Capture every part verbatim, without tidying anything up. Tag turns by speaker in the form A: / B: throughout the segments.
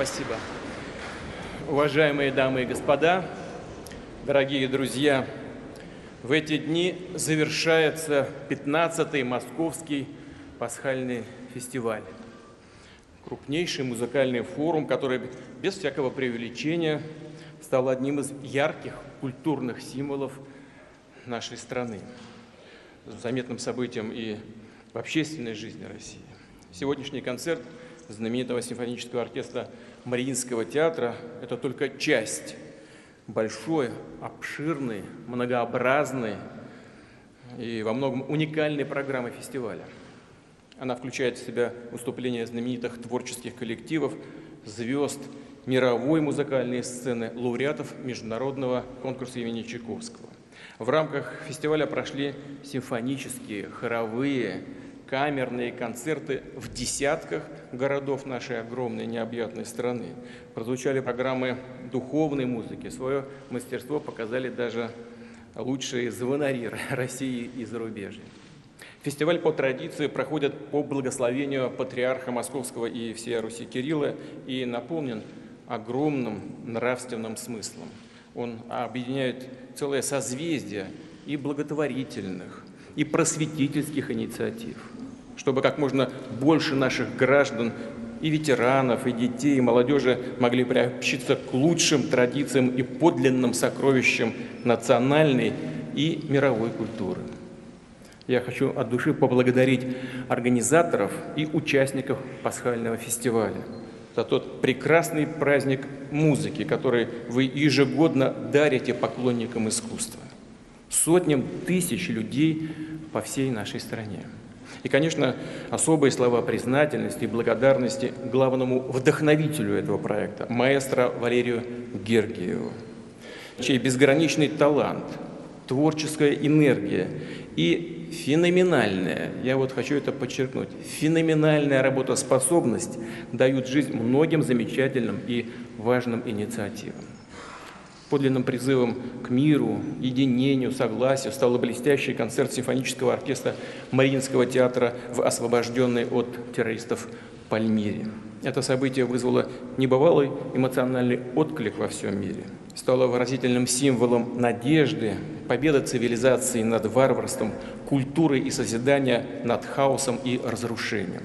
A: Спасибо. Уважаемые дамы и господа, дорогие друзья, в эти дни завершается пятнадцатый Московский пасхальный фестиваль. Крупнейший музыкальный форум, который без всякого преувеличения стал одним из ярких культурных символов нашей страны, заметным событием и в общественной жизни России. Сегодняшний концерт знаменитого симфонического оркестра Мариинского театра – это только часть большой, обширной, многообразной и во многом уникальной программы фестиваля. Она включает в себя выступления знаменитых творческих коллективов, звезд мировой музыкальной сцены, лауреатов международного конкурса имени Чайковского. В рамках фестиваля прошли симфонические, хоровые, камерные концерты в десятках городов нашей огромной необъятной страны. Прозвучали программы духовной музыки. Свое мастерство показали даже лучшие звонари России и зарубежья. Фестиваль по традиции проходит по благословению патриарха Московского и всея Руси Кирилла и наполнен огромным нравственным смыслом. Он объединяет целое созвездие и благотворительных, и просветительских инициатив, чтобы как можно больше наших граждан, и ветеранов, и детей, и молодежи могли приобщиться к лучшим традициям и подлинным сокровищам национальной и мировой культуры. Я хочу от души поблагодарить организаторов и участников пасхального фестиваля за тот прекрасный праздник музыки, который вы ежегодно дарите поклонникам искусства, сотням тысяч людей по всей нашей стране. И, конечно, особые слова признательности и благодарности главному вдохновителю этого проекта, маэстро Валерию Гергиеву, чей безграничный талант, творческая энергия и феноменальная, я вот хочу это подчеркнуть, феноменальная работоспособность дают жизнь многим замечательным и важным инициативам. Подлинным призывом к миру, единению, согласию стал блестящий концерт симфонического оркестра Мариинского театра в освобожденной от террористов Пальмире. Это событие вызвало небывалый эмоциональный отклик во всем мире. Стало выразительным символом надежды, победы цивилизации над варварством, культуры и созидания над хаосом и разрушением.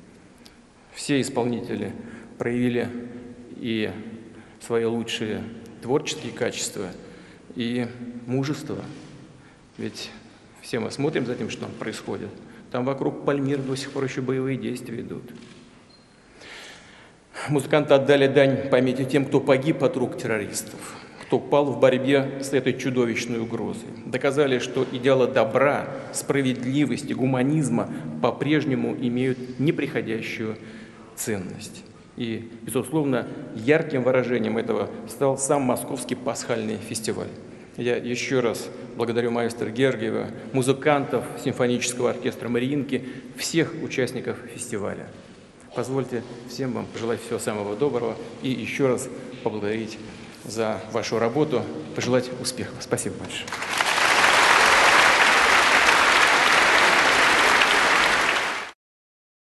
A: Все исполнители проявили и свои лучшие творческие качества и мужество. Ведь все мы смотрим за тем, что там происходит. Там вокруг Пальмир до сих пор еще боевые действия идут. Музыканты отдали дань памяти тем, кто погиб от рук террористов, кто пал в борьбе с этой чудовищной угрозой. Доказали, что идеалы добра, справедливости, гуманизма по-прежнему имеют неприходящую ценность. И, безусловно, ярким выражением этого стал сам Московский пасхальный фестиваль. Я еще раз благодарю маэстро Гергиева, музыкантов симфонического оркестра Мариинки, всех участников фестиваля. Позвольте всем вам пожелать всего самого доброго и еще раз поблагодарить за вашу работу, пожелать успехов. Спасибо большое.